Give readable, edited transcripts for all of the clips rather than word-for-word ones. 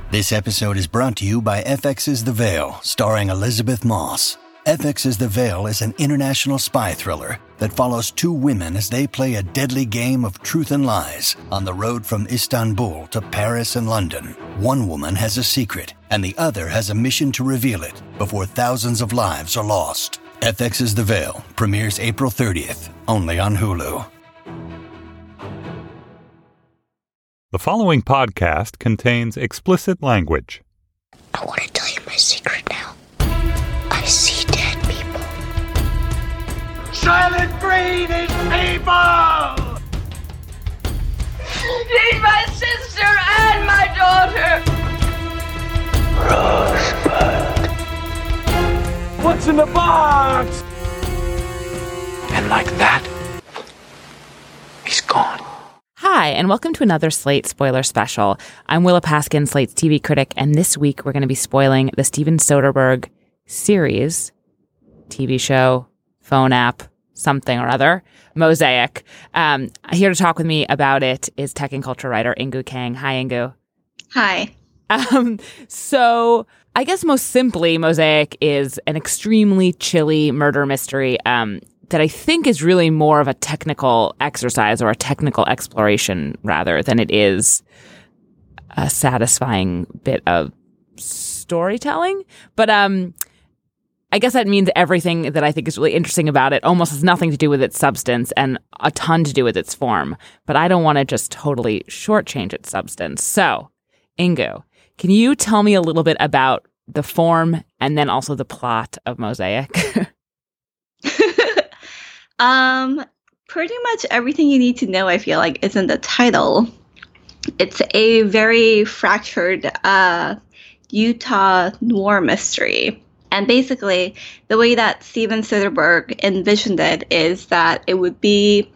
This episode is brought to you by FX's The Veil, starring Elizabeth Moss. FX's The Veil is an international spy thriller that follows two women as they play a deadly game of truth and lies on the road from Istanbul to Paris and London. One woman has a secret, and the other has a mission to reveal it before thousands of lives are lost. FX's The Veil premieres April 30th, only on Hulu. The following podcast contains explicit language. I want to tell you my secret now. I see dead people. Silent Breed is people! She's my sister and my daughter! Rosebud. What's in the box? And like that, he's gone. Hi, and welcome to another Slate Spoiler Special. I'm Willa Paskin, Slate's TV critic, and this week we're going to be spoiling the Steven Soderbergh series, TV show, phone app, something or other, Mosaic. Here to talk with me about it is tech and culture writer Inkoo Kang. Hi, Inkoo. Hi. So I guess most simply, Mosaic is an extremely chilly murder mystery that I think is really more of a technical exercise or a technical exploration rather than it is a satisfying bit of storytelling. But I guess that means everything that I think is really interesting about it almost has nothing to do with its substance and a ton to do with its form. But I don't want to just totally shortchange its substance. So, Inkoo, can you tell me a little bit about the form and then also the plot of Mosaic? Pretty much everything you need to know, I feel like, is in the title. It's a very fractured Utah noir mystery. And basically, the way that Steven Soderbergh envisioned it is that it would be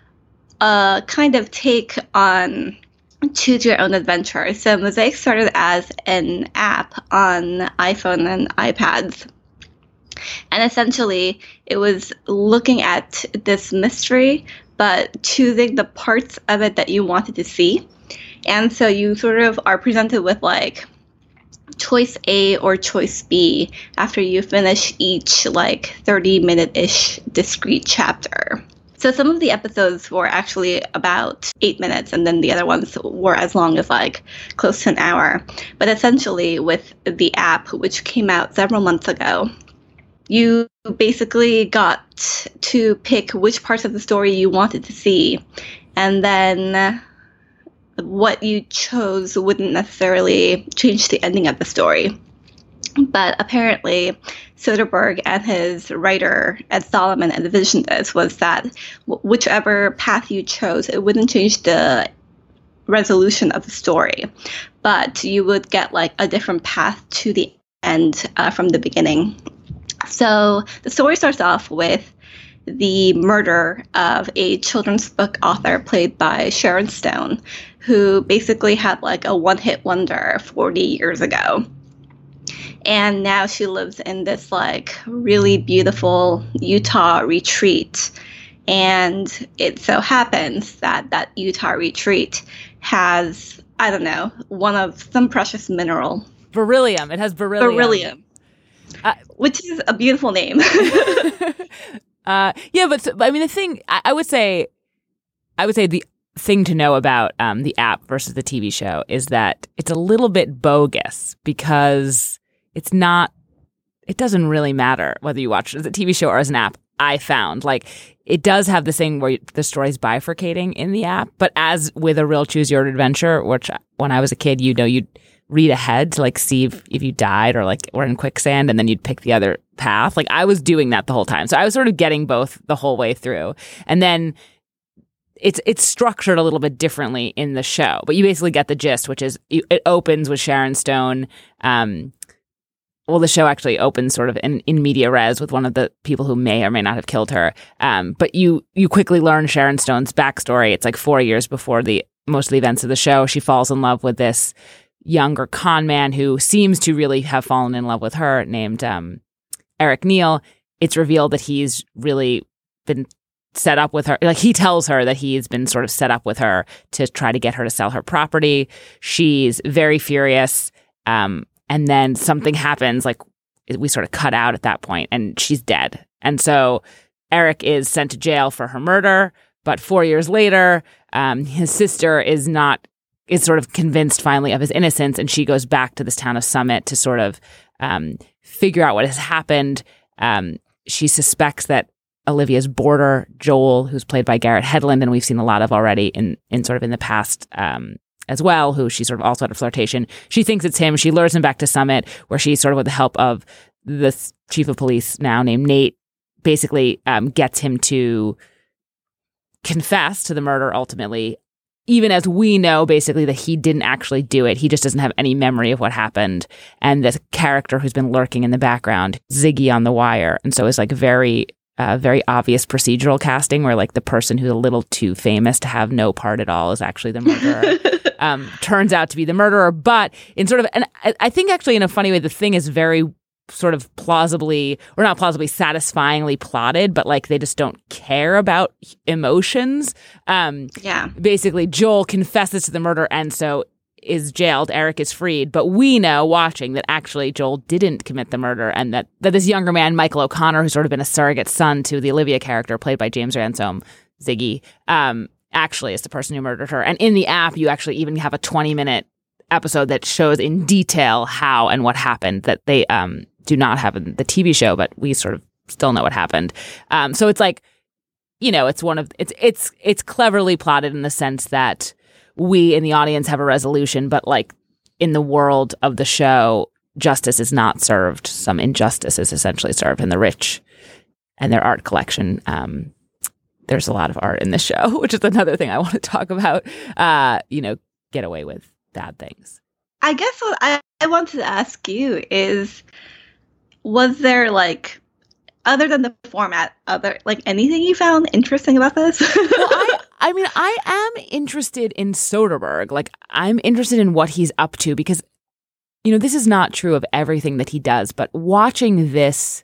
a kind of take on choose your own adventure. So Mosaic started as an app on iPhone and iPads. And essentially, it was looking at this mystery, but choosing the parts of it that you wanted to see. And so you sort of are presented with like choice A or choice B after you finish each like 30-minute-ish discrete chapter. So some of the episodes were actually about 8 minutes, and then the other ones were as long as like close to an hour. But essentially, with the app, which came out several months ago, you basically got to pick which parts of the story you wanted to see, and then what you chose wouldn't necessarily change the ending of the story. But apparently, Soderbergh and his writer, Ed Solomon, envisioned this was that whichever path you chose, it wouldn't change the resolution of the story, but you would get like a different path to the end from the beginning. So the story starts off with the murder of a children's book author played by Sharon Stone, who basically had like a one-hit wonder 40 years ago. And now she lives in this like really beautiful Utah retreat. And it so happens that that Utah retreat has, I don't know, one of some precious mineral. Beryllium. It has beryllium. Beryllium. Which is a beautiful name. Yeah, but I mean, the thing I would say the thing to know about the app versus the TV show is that it's a little bit bogus because it's not. It doesn't really matter whether you watch it as a TV show or as an app. I found like it does have this thing where the story's bifurcating in the app, but as with a real choose your own adventure, which when I was a kid, you'd read ahead to like see if you died or like were in quicksand, and then you'd pick the other path. Like I was doing that the whole time. So I was sort of getting both the whole way through. And then it's structured a little bit differently in the show, but you basically get the gist, which is it opens with Sharon Stone. Well, the show actually opens sort of in media res with one of the people who may or may not have killed her. But you quickly learn Sharon Stone's backstory. It's like 4 years before most of the events of the show. She falls in love with this younger con man who seems to really have fallen in love with her, named Eric Neal. It's revealed that he's really been set up with her. Like he tells her that he's been sort of set up with her to try to get her to sell her property. She's very furious And then something happens, like we sort of cut out at that point, and she's dead. And so Eric is sent to jail for her murder, but 4 years later, his sister is sort of convinced finally of his innocence, and she goes back to this town of Summit to sort of figure out what has happened. She suspects that Olivia's boarder, Joel, who's played by Garrett Hedlund, and we've seen a lot of already in the past as well, who she sort of also had a flirtation. She thinks it's him. She lures him back to Summit, where she sort of, with the help of the chief of police now named Nate, basically gets him to confess to the murder ultimately, even as we know basically that he didn't actually do it. He just doesn't have any memory of what happened. And this character who's been lurking in the background, Ziggy on The Wire. And so it's like very obvious procedural casting where like the person who's a little too famous to have no part at all is actually the murderer. Turns out to be the murderer. But in sort of, and I think actually in a funny way, the thing is very sort of plausibly, or not plausibly, satisfyingly plotted, but like they just don't care about emotions. Basically, Joel confesses to the murder and so is jailed. Eric is freed. But we know, watching, that actually Joel didn't commit the murder, and that this younger man, Michael O'Connor, who's sort of been a surrogate son to the Olivia character played by James Ransome, Ziggy, actually is the person who murdered her. And in the app, you actually even have a 20-minute episode that shows in detail how and what happened that they do not have in the TV show, but we sort of still know what happened. So it's like, you know, it's cleverly plotted in the sense that we in the audience have a resolution, but like in the world of the show, justice is not served. Some injustice is essentially served, and the rich and their art collection. There's a lot of art in this show, which is another thing I want to talk about. Get away with bad things. I guess what I wanted to ask you is, was there like, other than the format, anything you found interesting about this? Well, I am interested in Soderbergh. Like, I'm interested in what he's up to because, you know, this is not true of everything that he does, but watching this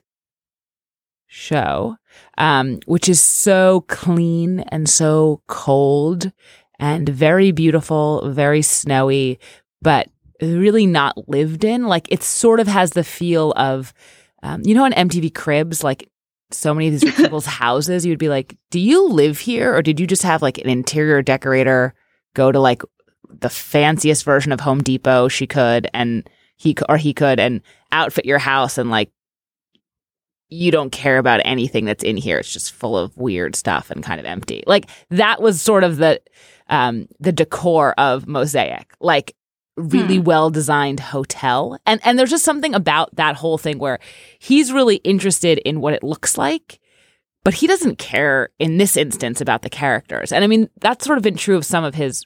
show, which is so clean and so cold and very beautiful, very snowy, but really not lived in. Like, it sort of has the feel of, on MTV Cribs, like so many of these people's houses, you'd be like, do you live here? Or did you just have like an interior decorator go to like the fanciest version of Home Depot she could, and he could, and outfit your house, and like, you don't care about anything that's in here. It's just full of weird stuff and kind of empty. Like, that was sort of the decor of Mosaic. Like, really well-designed hotel. And there's just something about that whole thing where he's really interested in what it looks like, but he doesn't care in this instance about the characters. And I mean, that's sort of been true of some of his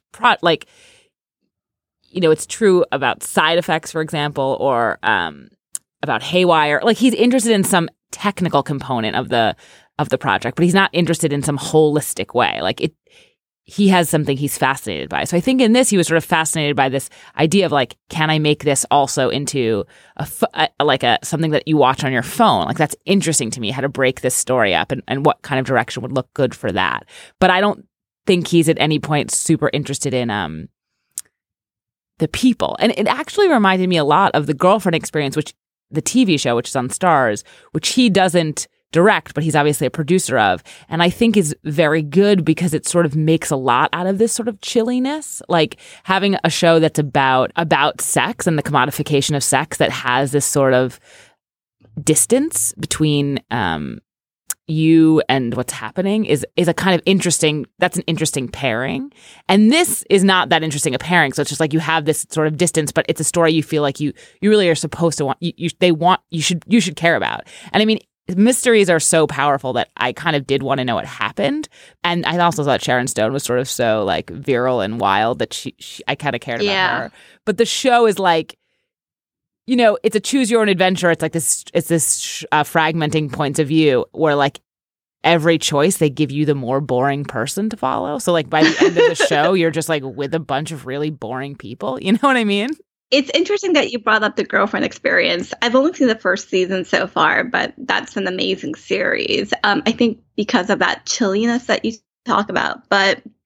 it's true about Side Effects, for example, or about Haywire. Like, he's interested in some technical component of the project, but he's not interested in some holistic way. Like, he has something he's fascinated by. So I think in this, he was sort of fascinated by this idea of like, can I make this also into something that you watch on your phone? Like, that's interesting to me, how to break this story up and what kind of direction would look good for that. But I don't think he's at any point super interested in the people. And it actually reminded me a lot of The Girlfriend Experience, which the TV show, which is on Starz, which he doesn't direct, but he's obviously a producer of, and I think is very good because it sort of makes a lot out of this sort of chilliness. Like, having a show that's about sex and the commodification of sex that has this sort of distance between you and what's happening is a kind of interesting, that's an interesting pairing. And this is not that interesting a pairing. So it's just like you have this sort of distance, but it's a story you feel like you really are supposed to want, you should care about. And I mean, mysteries are so powerful that I kind of did want to know what happened. And I also thought Sharon Stone was sort of so like virile and wild that I kind of cared about her. But the show is like, it's a choose your own adventure. It's like this fragmenting points of view where like every choice they give you the more boring person to follow. So like by the end of the show, you're just like with a bunch of really boring people. You know what I mean? It's interesting that you brought up The Girlfriend Experience. I've only seen the first season so far, but that's an amazing series. I think because of that chilliness that you talk about. But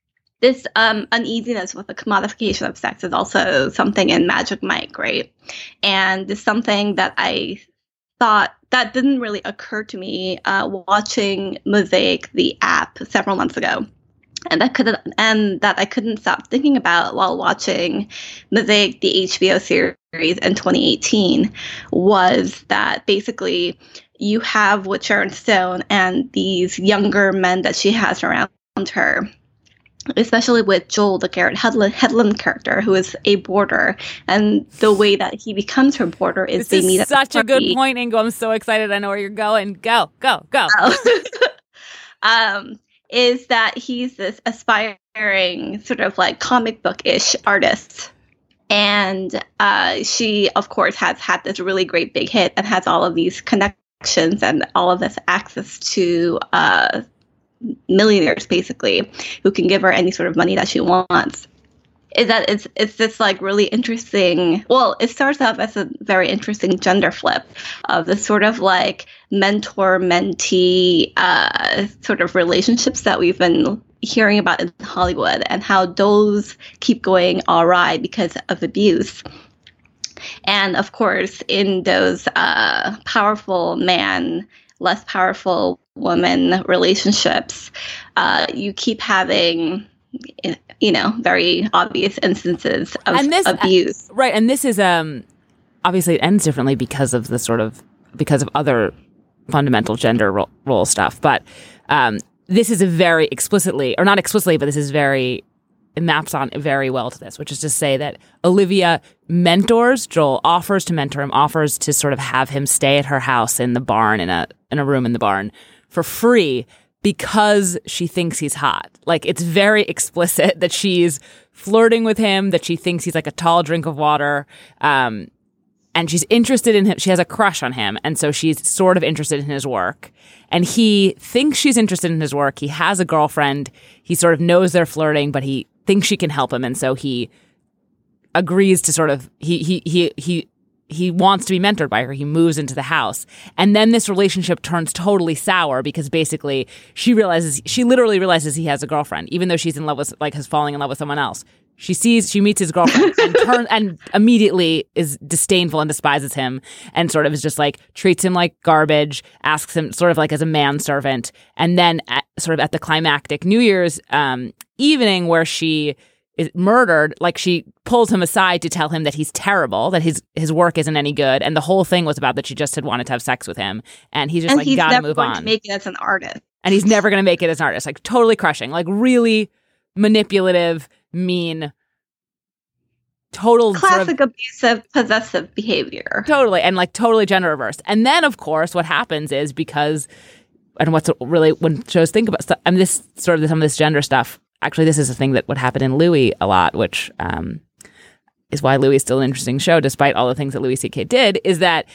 this uneasiness with the commodification of sex is also something in Magic Mike, right? And it's something that I thought that didn't really occur to me watching Mosaic, the app, several months ago. And that I couldn't stop thinking about while watching Mosaic, the HBO series in 2018, was that basically you have with Sharon Stone and these younger men that she has around her, especially with Joel, the Garrett Hedlund character, who is a boarder, and the way that he becomes her boarder is they meet at the party. Such a good point, Ingo. I'm so excited. I know where you're going. Go. Is that he's this aspiring sort of like comic book-ish artist. And she, of course, has had this really great big hit and has all of these connections and all of this access to millionaires, basically, who can give her any sort of money that she wants. Is that it's this like really interesting, well, it starts off as a very interesting gender flip of the sort of like mentor-mentee sort of relationships that we've been hearing about in Hollywood, and how those keep going awry because of abuse. And of course, in those powerful man, less powerful woman relationships, you keep having, you know, very obvious instances of abuse. Right. And this is, obviously it ends differently because of other fundamental gender role stuff. But this is a very explicitly, or not explicitly, but this is it maps on very well to this, which is to say that Olivia mentors Joel, offers to mentor him, offers to sort of have him stay at her house in the barn, in a room in the barn for free, because she thinks he's hot. Like, it's very explicit that she's flirting with him, that she thinks he's like a tall drink of water, and she's interested in him. She has a crush on him, and so she's sort of interested in his work. And he thinks she's interested in his work. He has a girlfriend. He sort of knows they're flirting, but he thinks she can help him, and so he agrees to sort of he wants to be mentored by her. He moves into the house. And then this relationship turns totally sour because basically she literally realizes he has a girlfriend, even though she's in love with, like, has falling in love with someone else. She meets his girlfriend and immediately is disdainful and despises him, and sort of is just like, treats him like garbage, asks him sort of like as a manservant. And then sort of at the climactic New Year's evening where she is murdered, like, she pulls him aside to tell him that he's terrible, that his work isn't any good, and the whole thing was about that she just had wanted to have sex with him, and he's just like, gotta move on. And he's never going to make it as an artist. And he's never going to make it as an artist. Like, totally crushing, like, really manipulative, mean, total classic abusive, possessive behavior. Totally, and like totally gender reversed. And then, of course, what happens is because, and what's really when shows think about stuff, and this sort of some of this gender stuff. Actually, this is a thing that would happen in Louis a lot, which is why Louis is still an interesting show, despite all the things that Louis C.K. did, is that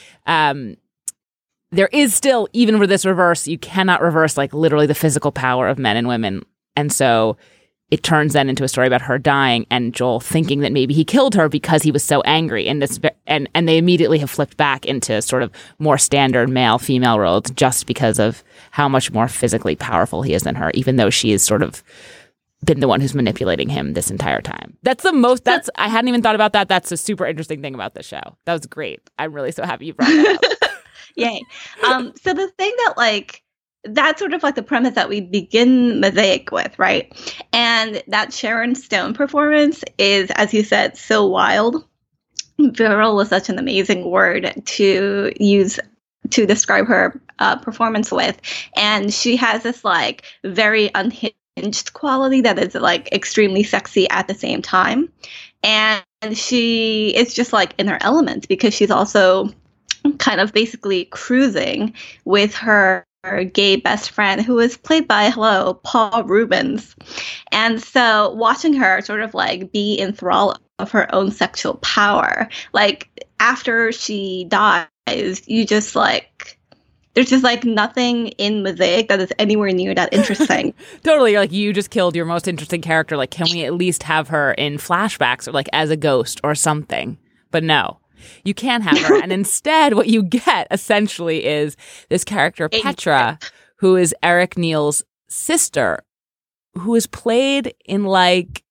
there is still, even with this reverse, you cannot reverse, like, literally the physical power of men and women. And so it turns then into a story about her dying and Joel thinking that maybe he killed her because he was so angry. And they immediately have flipped back into sort of more standard male-female roles just because of how much more physically powerful he is than her, even though she is sort of been the one who's manipulating him this entire time. I hadn't even thought about that. That's a super interesting thing about the show. That was great. I'm really so happy you brought that up. Yay. So the thing that, like, that's sort of like the premise that we begin Mosaic with, right? And that Sharon Stone performance is, as you said, so wild. Virile was such an amazing word to use to describe her performance with. And she has this, like, very unhinged quality that is, like, extremely sexy at the same time. And she is just, like, in her element because she's also kind of basically cruising with her gay best friend, who is played by, Paul Rubens. And so watching her sort of, like, be in thrall of her own sexual power, like, after she dies, you just, like, there's just, like, nothing in Mosaic that is anywhere near that interesting. Totally. You're like, you just killed your most interesting character. Like, can we at least have her in flashbacks or, like, as a ghost or something? But no, you can't have her. And instead, what you get essentially is this character, Petra, who is Eric Neal's sister, who is played in like,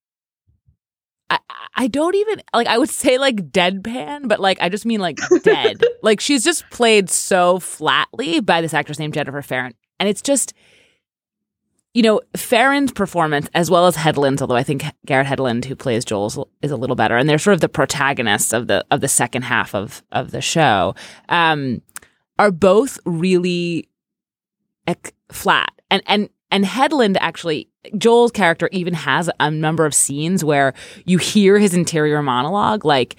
I don't even, like, I would say like deadpan, but like I just mean like dead. Like she's just played so flatly by this actress named Jennifer Farren. And it's just, you know, Farren's performance as well as Hedlund's, although I think Garrett Hedlund, who plays Joel, is a little better. And they're sort of the protagonists of the second half of the show, are both really flat. And Hedlund actually, Joel's character even has a number of scenes where you hear his interior monologue. Like,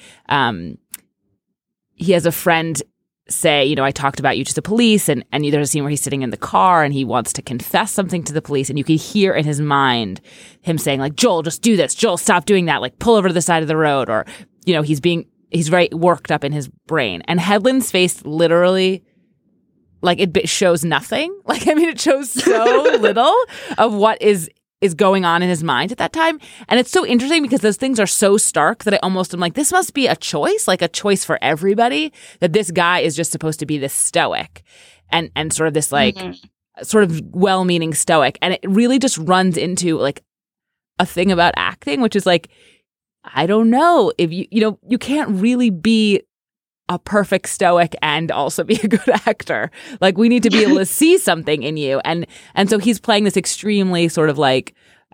he has a friend say, you know, I talked about you to the police, and there's a scene where he's sitting in the car and he wants to confess something to the police, and you can hear in his mind him saying, like, Joel, just do this. Joel, stop doing that. Like, pull over to the side of the road. Or, you know, he's very worked up in his brain. And Hedlund's face literally, like, it shows nothing. Like, I mean, it shows so little of what is going on in his mind at that time. And it's so interesting because those things are so stark that I almost am like, this must be a choice, like a choice for everybody, that this guy is just supposed to be this stoic and sort of this like sort of well-meaning stoic. And it really just runs into like a thing about acting, which is like, I don't know if you know, you can't really be a perfect stoic and also be a good actor. Like, we need to be able to see something in you. And so he's playing this extremely sort of like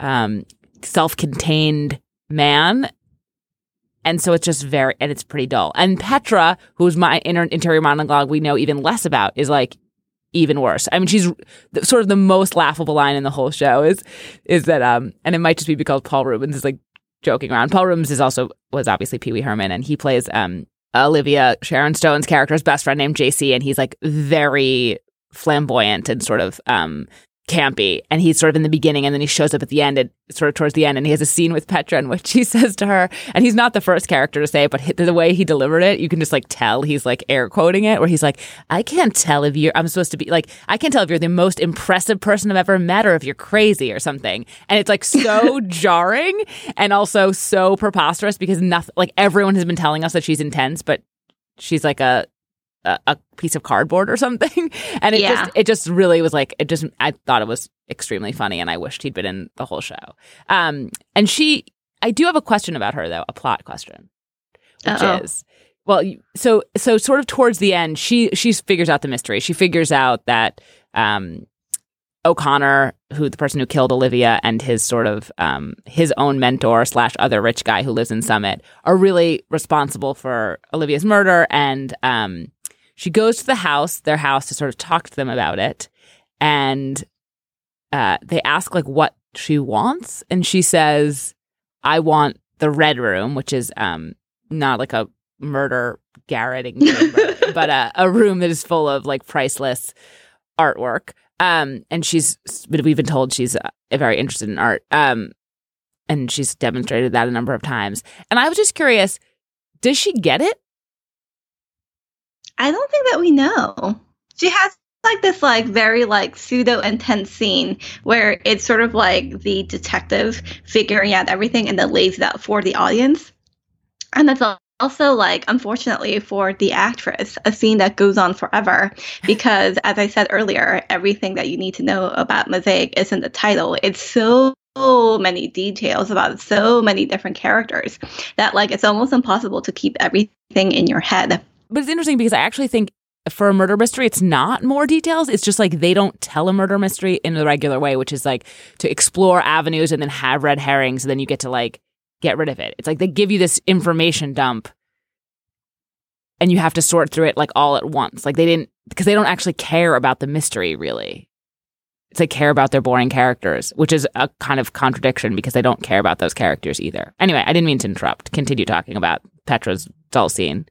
self-contained man. And so it's just and it's pretty dull. And Petra, who's my interior monologue we know even less about, is like even worse. I mean, she's sort of the most laughable line in the whole show is that, and it might just be because Paul Rubens is like joking around. Paul Rubens was obviously Pee Wee Herman, and he plays, Olivia Sharon Stone's character's best friend named JC, and he's like very flamboyant and sort of campy, and he's sort of in the beginning, and then he shows up at the end, and sort of towards the end, and he has a scene with Petra in which he says to her, and he's not the first character to say it, but the way he delivered it, you can just like tell he's like air quoting it, where he's like, I can't tell if I'm supposed to be like, I can't tell if you're the most impressive person I've ever met or if you're crazy or something. And it's like so jarring and also so preposterous because nothing, like everyone has been telling us that she's intense, but she's like a piece of cardboard or something. And it just really was like, I thought it was extremely funny, and I wished he'd been in the whole show. And I do have a question about her though, a plot question, which is, well, so sort of towards the end, she figures out the mystery. She figures out that, O'Connor, the person who killed Olivia, and his sort of his own mentor / other rich guy who lives in Summit are really responsible for Olivia's murder. And she goes to their house to sort of talk to them about it. And they ask like what she wants. And she says, I want the Red Room, which is not like a murder garroting chamber, but a room that is full of like priceless artwork. And we've been told she's very interested in art. And she's demonstrated that a number of times. And I was just curious, does she get it? I don't think that we know. She has like this like very like pseudo intense scene where it's sort of like the detective figuring out everything and then lays it out for the audience. And that's also, like, unfortunately for the actress, a scene that goes on forever because, as I said earlier, everything that you need to know about Mosaic is in the title. It's so many details about so many different characters that, like, it's almost impossible to keep everything in your head. But it's interesting because I actually think for a murder mystery, it's not more details. It's just like they don't tell a murder mystery in the regular way, which is like to explore avenues and then have red herrings, and then you get to like get rid of it. It's like they give you this information dump and you have to sort through it like all at once. Like because they don't actually care about the mystery really. It's they care about their boring characters, which is a kind of contradiction because they don't care about those characters either. Anyway, I didn't mean to interrupt. Continue talking about Petra's dull scene.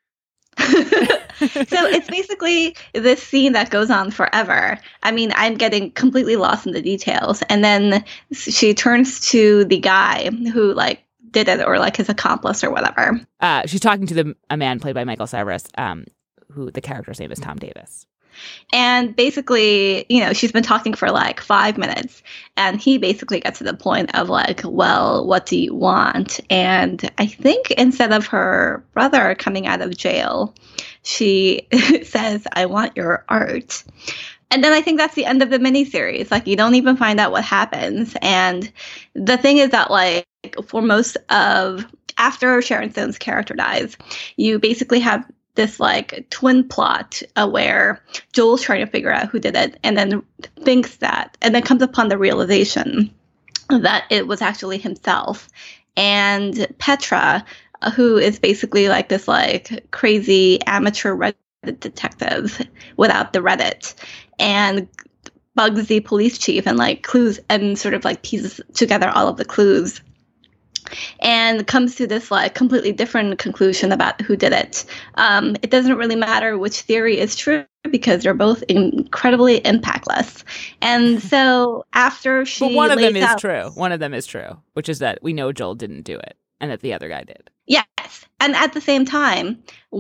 So it's basically this scene that goes on forever. I mean, I'm getting completely lost in the details. And then she turns to the guy who like did it, or like his accomplice or whatever. She's talking to a man played by Michael Cyrus, who the character's name is Tom Davis. And basically, you know, she's been talking for like 5 minutes, and he basically gets to the point of like, well, what do you want? And I think instead of her brother coming out of jail, she says, I want your art. And then I think that's the end of the miniseries. Like, you don't even find out what happens. And the thing is that, like, for most of after Sharon Stone's character dies, you basically have this like twin plot where Joel's trying to figure out who did it, and then thinks that, and then comes upon the realization that it was actually himself. And Petra, who is basically like this like crazy amateur Reddit detective without the Reddit, and bugs the police chief and like clues and sort of like pieces together all of the clues, and comes to this like completely different conclusion about who did it. It doesn't really matter which theory is true because they're both incredibly impactless. And so after she, but one of them is true. One of them is true, which is that we know Joel didn't do it, and that the other guy did. Yes, and at the same time,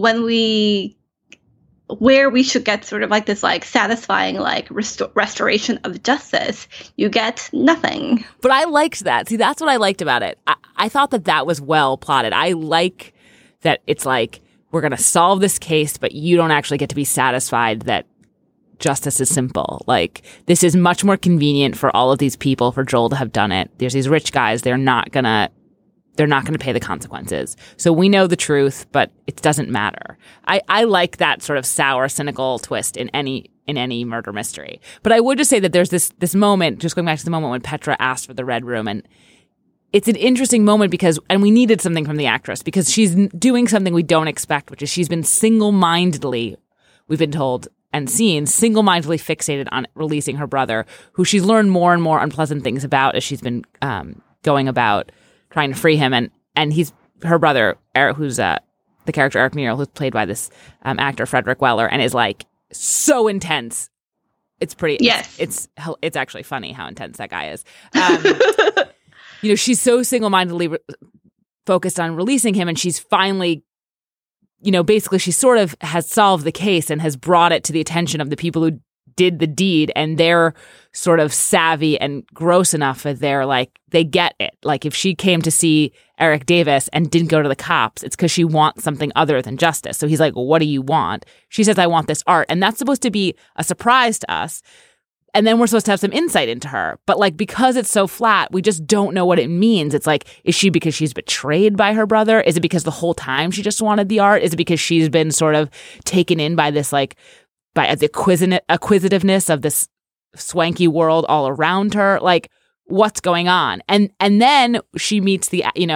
where we should get sort of like this like satisfying like restoration of justice, you get nothing. But I liked that. See, that's what I liked about it. I thought that was well plotted. I like that it's like, we're going to solve this case, but you don't actually get to be satisfied that justice is simple. Like, this is much more convenient for all of these people for Joel to have done it. There's these rich guys. They're not going to pay the consequences. So we know the truth, but it doesn't matter. I like that sort of sour, cynical twist in any murder mystery. But I would just say that there's this moment, just going back to the moment when Petra asked for the red room, and it's an interesting moment because, and we needed something from the actress because she's doing something we don't expect, which is she's been single-mindedly, we've been told and seen, single-mindedly fixated on releasing her brother, who she's learned more and more unpleasant things about as she's been going about trying to free him, and he's her brother, Eric, who's the character Eric Muriel, who's played by this actor Frederick Weller, and is like so intense. It's pretty. Yes, it's actually funny how intense that guy is. She's so single-mindedly focused on releasing him, and she's finally, basically she sort of has solved the case and has brought it to the attention of the people who did the deed, and they're sort of savvy and gross enough that they're like, they get it. Like, if she came to see Eric Davis and didn't go to the cops, it's because she wants something other than justice. So he's like, well, what do you want? She says, I want this art. And that's supposed to be a surprise to us. And then we're supposed to have some insight into her. But like, because it's so flat, we just don't know what it means. It's like, is she because she's betrayed by her brother? Is it because the whole time she just wanted the art? Is it because she's been sort of taken in by this, like, by the acquisitiveness of this swanky world all around her? Like, what's going on? And then she meets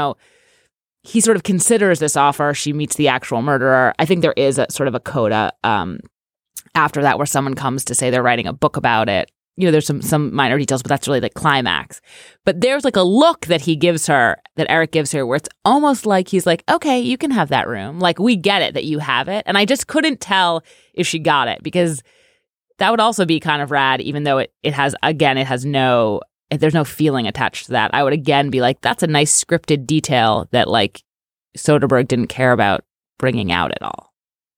he sort of considers this offer. She meets the actual murderer. I think there is a sort of a coda after that where someone comes to say they're writing a book about it. There's some minor details, but that's really the climax. But there's like a look that he gives her, that Eric gives her, where it's almost like he's like, okay, you can have that room. Like, we get it that you have it. And I just couldn't tell if she got it, because that would also be kind of rad, even though there's no feeling attached to that. I would again be like, that's a nice scripted detail that like Soderbergh didn't care about bringing out at all.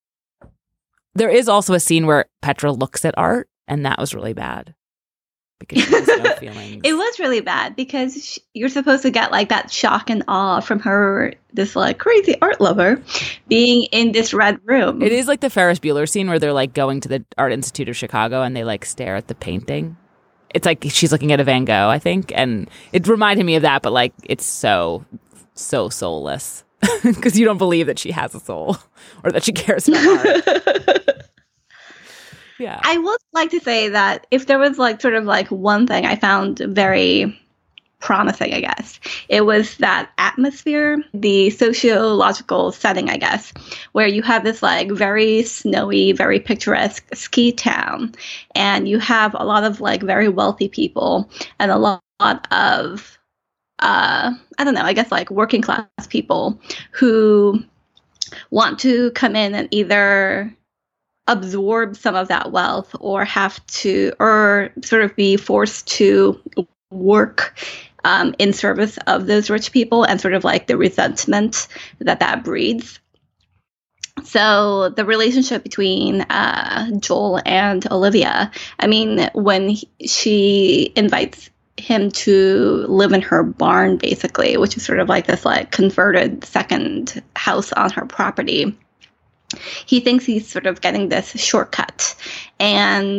There is also a scene where Petra looks at art, and that was really bad. Because she has no feelings. It was really bad because you're supposed to get like that shock and awe from her, this like crazy art lover, being in this red room. It is like the Ferris Bueller scene where they're like going to the Art Institute of Chicago and they like stare at the painting. It's like she's looking at a Van Gogh, I think, and it reminded me of that, but like it's so soulless because you don't believe that she has a soul or that she cares about art. Yeah. I would like to say that if there was like sort of like one thing I found very promising, I guess, it was that atmosphere, the sociological setting, I guess, where you have this like very snowy, very picturesque ski town, and you have a lot of like very wealthy people and a lot of, I don't know, I guess like working class people who want to come in and either absorb some of that wealth or sort of be forced to work in service of those rich people, and sort of like the resentment that breeds. So the relationship between Joel and Olivia, I mean, when she invites him to live in her barn, basically, which is sort of like this like converted second house on her property, he thinks he's sort of getting this shortcut. And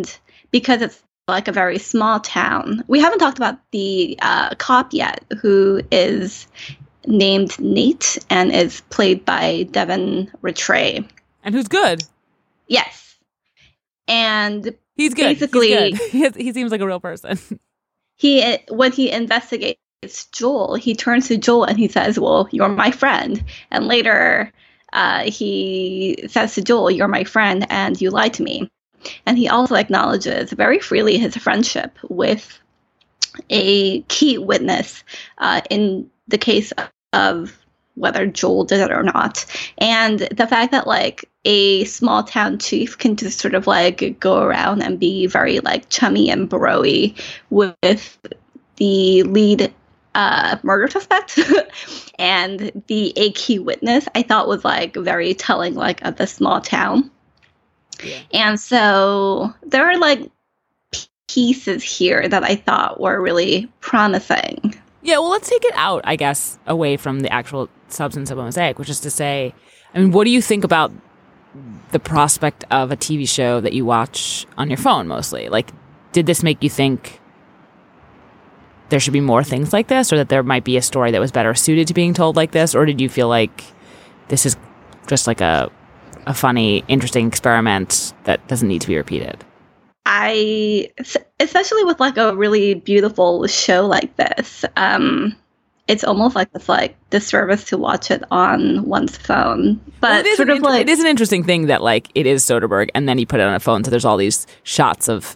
because it's like a very small town. We haven't talked about the cop yet, who is named Nate and is played by Devin Rattray. And who's good. Yes. And he's good. Basically, he's good. He seems like a real person. When he investigates Joel, he turns to Joel and he says, well, you're my friend. And later he says to Joel, you're my friend and you lied to me. And he also acknowledges very freely his friendship with a key witness in the case of whether Joel did it or not. And the fact that like a small town chief can just sort of like go around and be very like chummy and bro-y with the lead murder suspect and a key witness, I thought was like very telling like of a small town. Yeah. And so there are like pieces here that I thought were really promising. Yeah, well, let's take it out, I guess, away from the actual substance of Mosaic, which is to say, I mean, what do you think about the prospect of a TV show that you watch on your phone mostly? Like, did this make you think there should be more things like this, or that there might be a story that was better suited to being told like this? Or did you feel like this is just like a funny, interesting experiment that doesn't need to be repeated? Especially with like a really beautiful show like this, it's almost like it's like disservice to watch it on one's phone. But well, it is an interesting thing that like it is Soderbergh, and then he put it on a phone, so there's all these shots of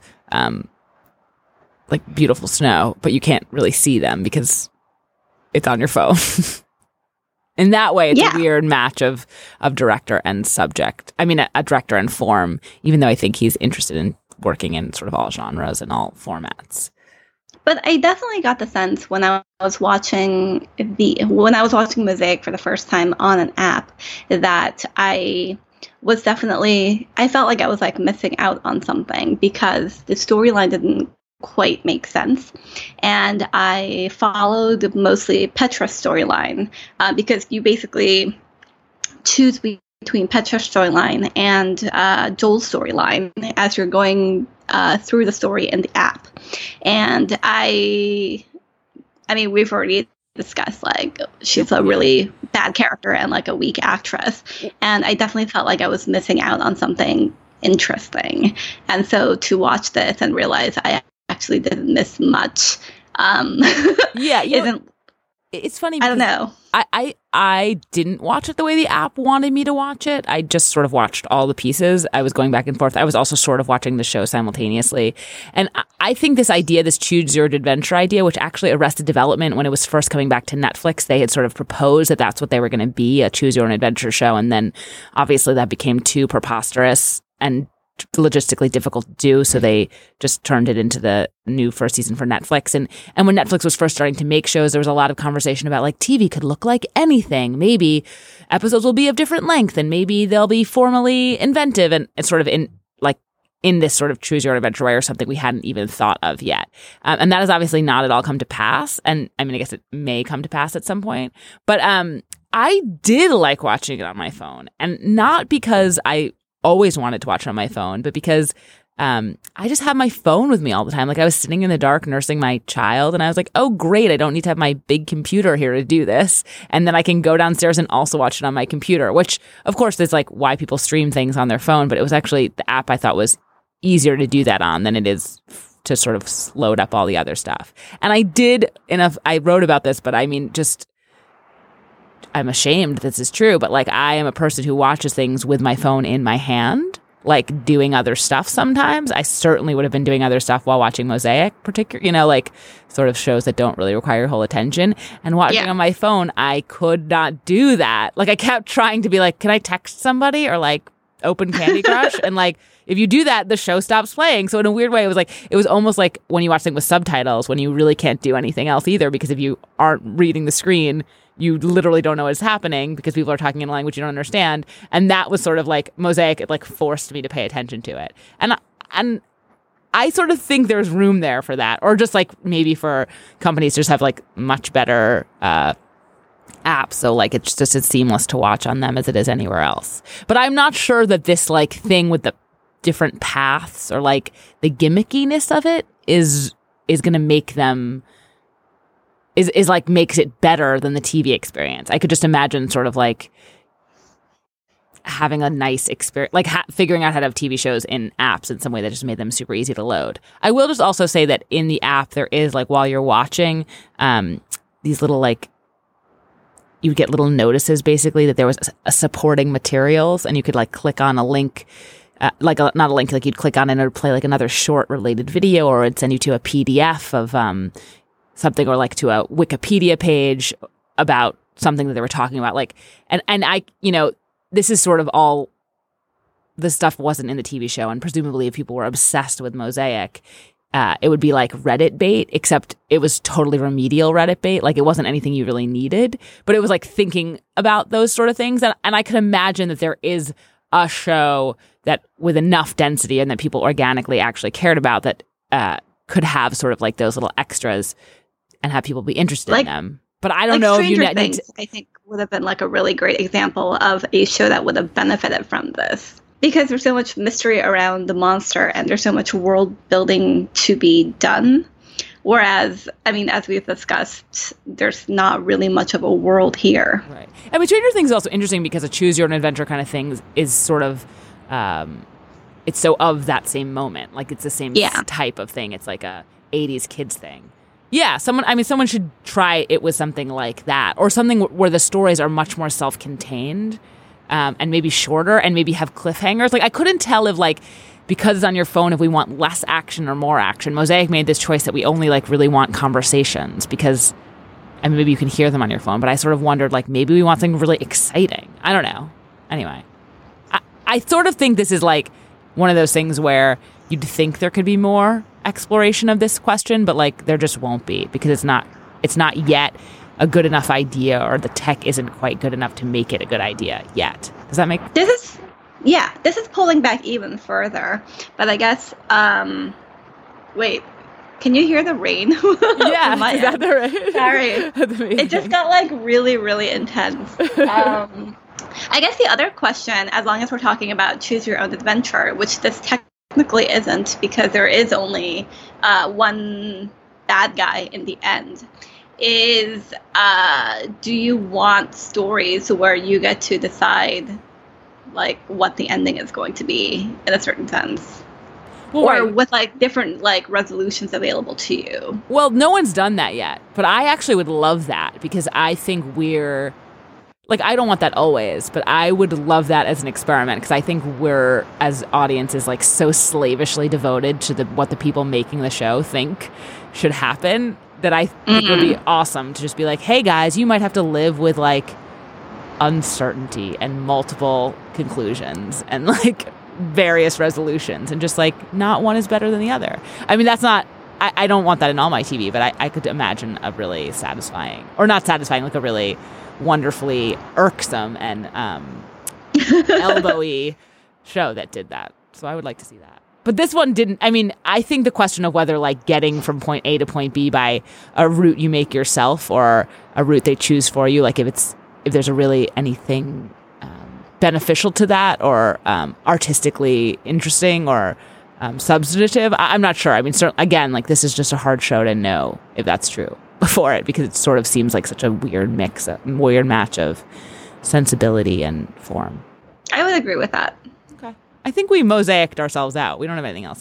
like beautiful snow, but you can't really see them because it's on your phone. In that way, it's a weird match of director and subject. I mean, a director and form, even though I think he's interested in working in sort of all genres and all formats. But I definitely got the sense when I was watching Mosaic for the first time on an app that I felt like I was like missing out on something because the storyline didn't quite make sense. And I followed mostly Petra's storyline because you basically choose between Petra's storyline and Joel's storyline as you're going through the story in the app. And I mean, we've already discussed, like, she's a really bad character and, like, a weak actress. And I definitely felt like I was missing out on something interesting. And so to watch this and realize I actually didn't miss much it's funny. I don't know. I didn't watch it the way the app wanted me to watch it. I just sort of watched all the pieces. I was going back and forth. I was also sort of watching the show simultaneously. And I think this idea, this choose your own adventure idea, which actually Arrested Development, when it was first coming back to Netflix, they had sort of proposed that that's what they were going to be, a choose your own adventure show. And then obviously that became too preposterous and logistically difficult to do, so they just turned it into the new first season for Netflix. And when Netflix was first starting to make shows, there was a lot of conversation about like TV could look like anything. Maybe episodes will be of different length, and maybe they'll be formally inventive, and it's sort of in this sort of choose your own adventure way, or something we hadn't even thought of yet. And that has obviously not at all come to pass. And I mean, I guess it may come to pass at some point. But I did like watching it on my phone, and not because I always wanted to watch it on my phone, but because I just have my phone with me all the time. Like, I was sitting in the dark nursing my child, and I was like, oh, great, I don't need to have my big computer here to do this. And then I can go downstairs and also watch it on my computer, which, of course, is like why people stream things on their phone. But it was actually the app I thought was easier to do that on than it is to sort of load up all the other stuff. And I wrote about this, but I mean, just, I'm ashamed this is true, but like, I am a person who watches things with my phone in my hand, like doing other stuff sometimes. I certainly would have been doing other stuff while watching Mosaic, particularly, like sort of shows that don't really require your whole attention. And watching on my phone, I could not do that. Like, I kept trying to be like, can I text somebody or like open Candy Crush? And like, if you do that, the show stops playing. So in a weird way, it was almost like when you watch things with subtitles, when you really can't do anything else either, because if you aren't reading the screen, you literally don't know what's happening because people are talking in a language you don't understand. And that was sort of like Mosaic. It like forced me to pay attention to it. And I sort of think there's room there for that, or just like maybe for companies to just have like much better apps, so like it's just as seamless to watch on them as it is anywhere else. But I'm not sure that this like thing with the different paths or like the gimmickiness of it is going to make them is like makes it better than the TV experience. I could just imagine sort of like having a nice experience, like figuring out how to have TV shows in apps in some way that just made them super easy to load. I will just also say that in the app, there is like while you're watching, these little like, you would get little notices basically that there was a supporting materials, and you could like click on a link, not a link, like you'd click on it and it would play like another short related video, or it'd send you to a PDF of something, or like to a Wikipedia page about something that they were talking about. Like, and I, you know, this is sort of all, this stuff wasn't in the TV show, and presumably if people were obsessed with Mosaic, it would be like Reddit bait, except it was totally remedial Reddit bait. Like it wasn't anything you really needed, but it was like thinking about those sort of things. And I could imagine that there is a show that with enough density and that people organically actually cared about that could have sort of like those little extras and have people be interested in them. But I don't know if you need to, I think would have been like a really great example of a show that would have benefited from this, because there's so much mystery around the monster and there's so much world building to be done. Whereas, I mean, as we've discussed, there's not really much of a world here. Right. I mean, Stranger Things is also interesting because a choose your own adventure kind of thing is sort of, it's so of that same moment. Like it's the same type of thing. It's like a 80s kids thing. Yeah, someone should try it with something like that, or something where the stories are much more self-contained, and maybe shorter, and maybe have cliffhangers. Like I couldn't tell if like, because it's on your phone, if we want less action or more action. Mosaic made this choice that we only like really want conversations because, I mean, maybe you can hear them on your phone, but I sort of wondered like maybe we want something really exciting. I don't know. Anyway, I sort of think this is like one of those things where you'd think there could be more exploration of this question, but like there just won't be, because it's not yet a good enough idea, or the tech isn't quite good enough to make it a good idea yet. Does that make this is pulling back even further, but I guess wait, can you hear the rain? Yeah, is that the rain? Sorry. It just got like really, really intense. I guess the other question, as long as we're talking about choose your own adventure, which this technically isn't because there is only one bad guy in the end, is do you want stories where you get to decide like what the ending is going to be in a certain sense? Or with like different like resolutions available to you? Well, no one's done that yet, but I actually would love that, because I think we're like, I don't want that always, but I would love that as an experiment, because I think we're, as audiences, like so slavishly devoted to what the people making the show think should happen, that I think it would be awesome to just be like, hey guys, you might have to live with like uncertainty and multiple conclusions and like various resolutions, and just like not one is better than the other. I mean, that's not, I don't want that in all my TV, but I could imagine a really satisfying, or not satisfying, like a really wonderfully irksome and elbowy show that did that. So I would like to see that. But this one didn't. I mean, I think the question of whether like getting from point A to point B by a route you make yourself or a route they choose for you, like if there's a really anything beneficial to that, or artistically interesting, or substantive, I'm not sure. I mean, again, like this is just a hard show to know if that's true before it, because it sort of seems like such a weird match of sensibility and form. I would agree with that. Okay. I think we mosaiced ourselves out. We don't have anything else.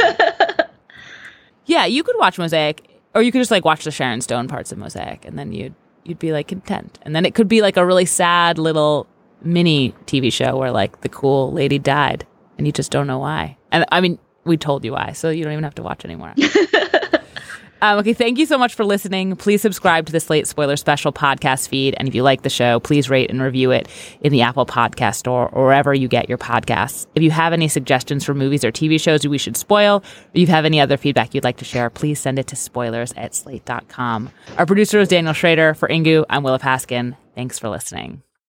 Yeah, you could watch Mosaic, or you could just like watch the Sharon Stone parts of Mosaic, and then you'd be like content. And then it could be like a really sad little mini TV show where like the cool lady died and you just don't know why. And I mean, we told you why, so you don't even have to watch anymore. Okay, thank you so much for listening. Please subscribe to the Slate Spoiler Special podcast feed. And if you like the show, please rate and review it in the Apple Podcast Store or wherever you get your podcasts. If you have any suggestions for movies or TV shows we should spoil, or you have any other feedback you'd like to share, please send it to spoilers@slate.com. Our producer is Daniel Schrader. For Ingu, I'm Willa Paskin. Thanks for listening.